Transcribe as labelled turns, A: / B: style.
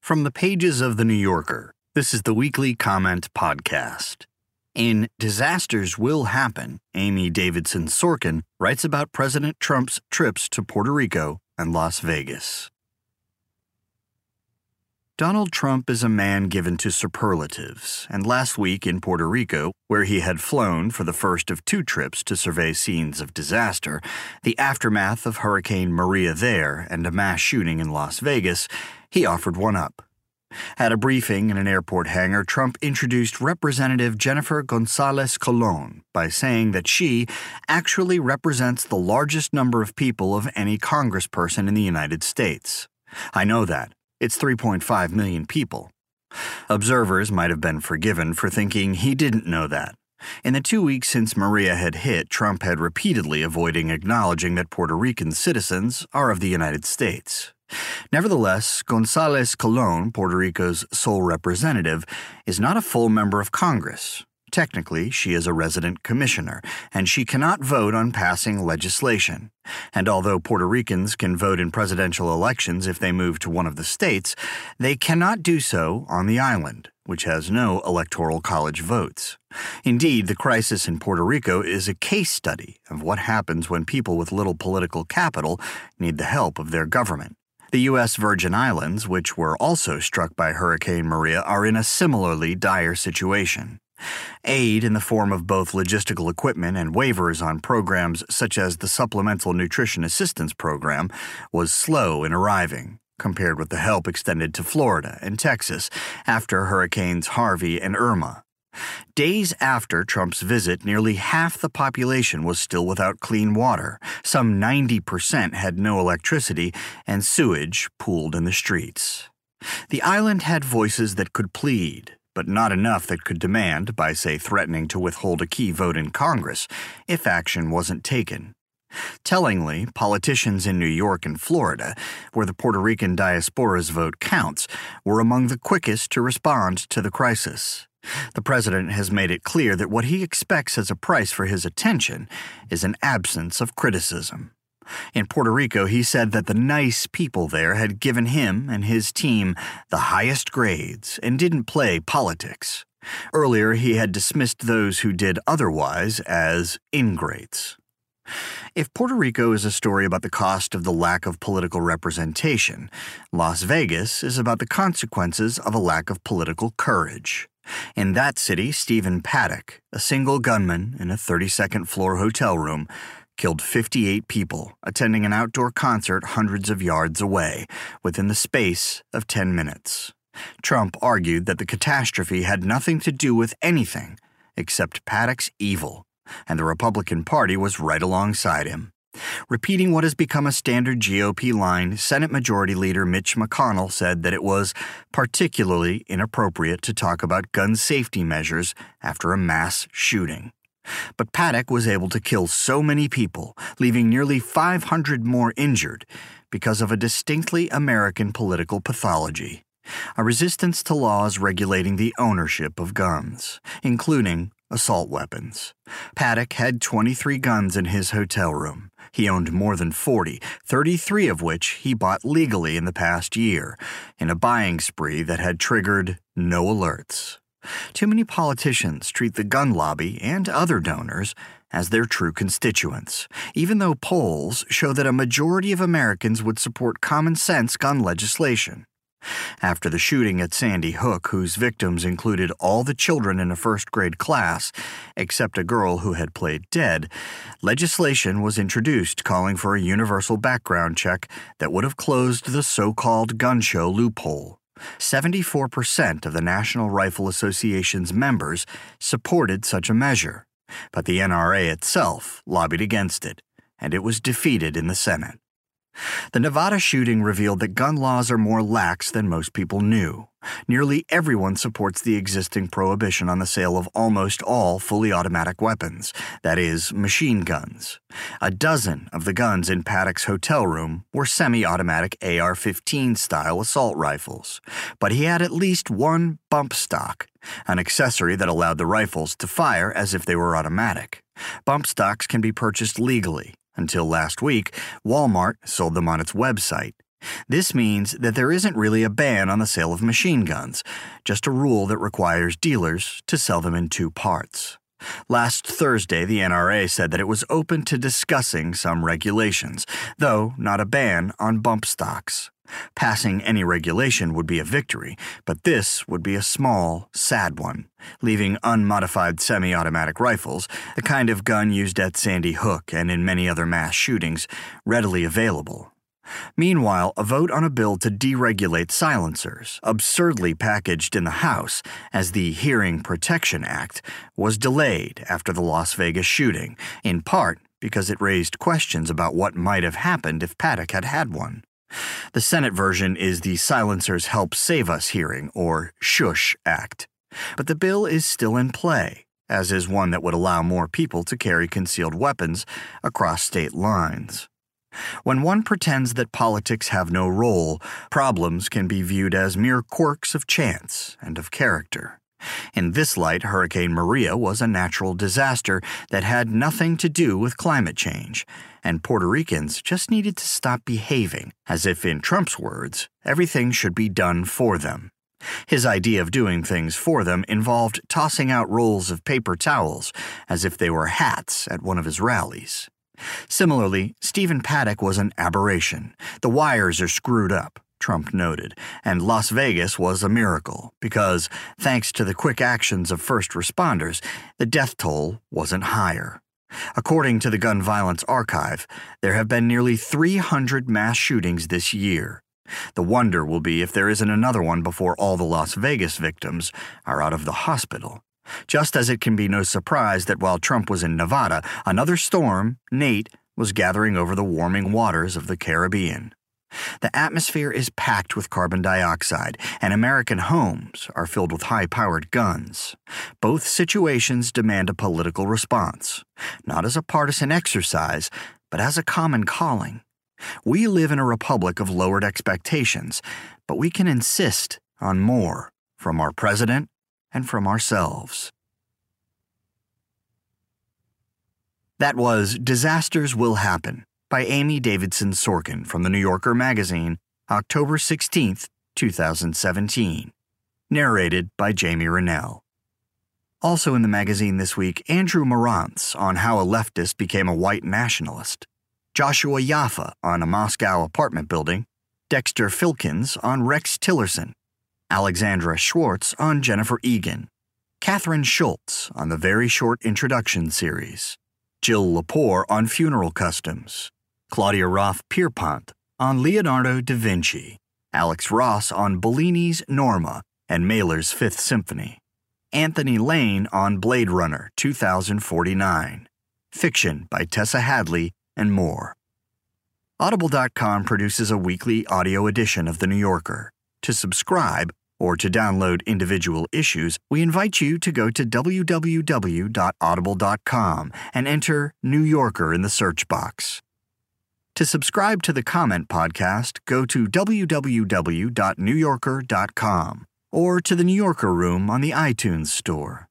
A: From the pages of The New Yorker, this is the Weekly Comment Podcast. In Disasters Will Happen, Amy Davidson Sorkin writes about President Trump's trips to Puerto Rico and Las Vegas. Donald Trump is a man given to superlatives, and last week in Puerto Rico, where he had flown for the first of two trips to survey scenes of disaster, the aftermath of Hurricane Maria there and a mass shooting in Las Vegas, he offered one up. At a briefing in an airport hangar, Trump introduced Representative Jennifer Gonzalez Colon by saying that she actually represents the largest number of people of any congressperson in the United States. I know that. It's 3.5 million people. Observers might have been forgiven for thinking he didn't know that. In the 2 weeks since Maria had hit, Trump had repeatedly avoiding acknowledging that Puerto Rican citizens are of the United States. Nevertheless, Gonzalez Colon, Puerto Rico's sole representative, is not a full member of Congress. Technically, she is a resident commissioner, and she cannot vote on passing legislation. And although Puerto Ricans can vote in presidential elections if they move to one of the states, they cannot do so on the island, which has no electoral college votes. Indeed, the crisis in Puerto Rico is a case study of what happens when people with little political capital need the help of their government. The U.S. Virgin Islands, which were also struck by Hurricane Maria, are in a similarly dire situation. Aid in the form of both logistical equipment and waivers on programs such as the Supplemental Nutrition Assistance Program was slow in arriving, compared with the help extended to Florida and Texas after Hurricanes Harvey and Irma. Days after Trump's visit, nearly half the population was still without clean water. Some 90% had no electricity, and sewage pooled in the streets. The island had voices that could plead, but not enough that could demand, by, say, threatening to withhold a key vote in Congress if action wasn't taken. Tellingly, politicians in New York and Florida, where the Puerto Rican diaspora's vote counts, were among the quickest to respond to the crisis. The president has made it clear that what he expects as a price for his attention is an absence of criticism. In Puerto Rico, he said that the nice people there had given him and his team the highest grades and didn't play politics. Earlier, he had dismissed those who did otherwise as ingrates. If Puerto Rico is a story about the cost of the lack of political representation, Las Vegas is about the consequences of a lack of political courage. In that city, Stephen Paddock, a single gunman in a 32nd floor hotel room, killed 58 people attending an outdoor concert hundreds of yards away within the space of 10 minutes. Trump argued that the catastrophe had nothing to do with anything except Paddock's evil, and the Republican Party was right alongside him. Repeating what has become a standard GOP line, Senate Majority Leader Mitch McConnell said that it was particularly inappropriate to talk about gun safety measures after a mass shooting. But Paddock was able to kill so many people, leaving nearly 500 more injured, because of a distinctly American political pathology, a resistance to laws regulating the ownership of guns, including assault weapons. Paddock had 23 guns in his hotel room. He owned more than 40, 33 of which he bought legally in the past year, in a buying spree that had triggered no alerts. Too many politicians treat the gun lobby and other donors as their true constituents, even though polls show that a majority of Americans would support common-sense gun legislation. After the shooting at Sandy Hook, whose victims included all the children in a first-grade class, except a girl who had played dead, legislation was introduced calling for a universal background check that would have closed the so-called gun show loophole. 74% of the National Rifle Association's members supported such a measure, but the NRA itself lobbied against it, and it was defeated in the Senate. The Nevada shooting revealed that gun laws are more lax than most people knew. Nearly everyone supports the existing prohibition on the sale of almost all fully automatic weapons, that is, machine guns. A dozen of the guns in Paddock's hotel room were semi-automatic AR-15 style assault rifles, but he had at least one bump stock, an accessory that allowed the rifles to fire as if they were automatic. Bump stocks can be purchased legally. Until last week, Walmart sold them on its website, This means that there isn't really a ban on the sale of machine guns, just a rule that requires dealers to sell them in two parts. Last Thursday, the NRA said that it was open to discussing some regulations, though not a ban on bump stocks. Passing any regulation would be a victory, but this would be a small, sad one, leaving unmodified semi-automatic rifles, the kind of gun used at Sandy Hook and in many other mass shootings, readily available. Meanwhile, a vote on a bill to deregulate silencers, absurdly packaged in the House as the Hearing Protection Act, was delayed after the Las Vegas shooting, in part because it raised questions about what might have happened if Paddock had had one. The Senate version is the Silencers Help Save Us hearing, or SHUSH Act. But the bill is still in play, as is one that would allow more people to carry concealed weapons across state lines. When one pretends that politics have no role, problems can be viewed as mere quirks of chance and of character. In this light, Hurricane Maria was a natural disaster that had nothing to do with climate change, and Puerto Ricans just needed to stop behaving as if, in Trump's words, everything should be done for them. His idea of doing things for them involved tossing out rolls of paper towels as if they were hats at one of his rallies. Similarly, Stephen Paddock was an aberration. The wires are screwed up, Trump noted, and Las Vegas was a miracle because, thanks to the quick actions of first responders, the death toll wasn't higher. According to the Gun Violence Archive, there have been nearly 300 mass shootings this year. The wonder will be if there isn't another one before all the Las Vegas victims are out of the hospital. Just as it can be no surprise that while Trump was in Nevada, another storm, Nate, was gathering over the warming waters of the Caribbean. The atmosphere is packed with carbon dioxide, and American homes are filled with high-powered guns. Both situations demand a political response, not as a partisan exercise, but as a common calling. We live in a republic of lowered expectations, but we can insist on more from our president and from ourselves. That was Disasters Will Happen by Amy Davidson Sorkin from The New Yorker magazine, October 16, 2017. Narrated by Jamie Rennell. Also in the magazine this week, Andrew Marantz on how a leftist became a white nationalist, Joshua Yaffa on a Moscow apartment building, Dexter Filkins on Rex Tillerson, Alexandra Schwartz on Jennifer Egan, Catherine Schultz on the Very Short Introduction series, Jill Lepore on funeral customs, Claudia Roth-Pierpont on Leonardo da Vinci, Alex Ross on Bellini's Norma and Mahler's Fifth Symphony, Anthony Lane on Blade Runner 2049, fiction by Tessa Hadley, and more. Audible.com produces a weekly audio edition of The New Yorker. To subscribe, or to download individual issues, we invite you to go to www.audible.com and enter New Yorker in the search box. To subscribe to the Comment Podcast, go to www.newyorker.com or to the New Yorker Room on the iTunes Store.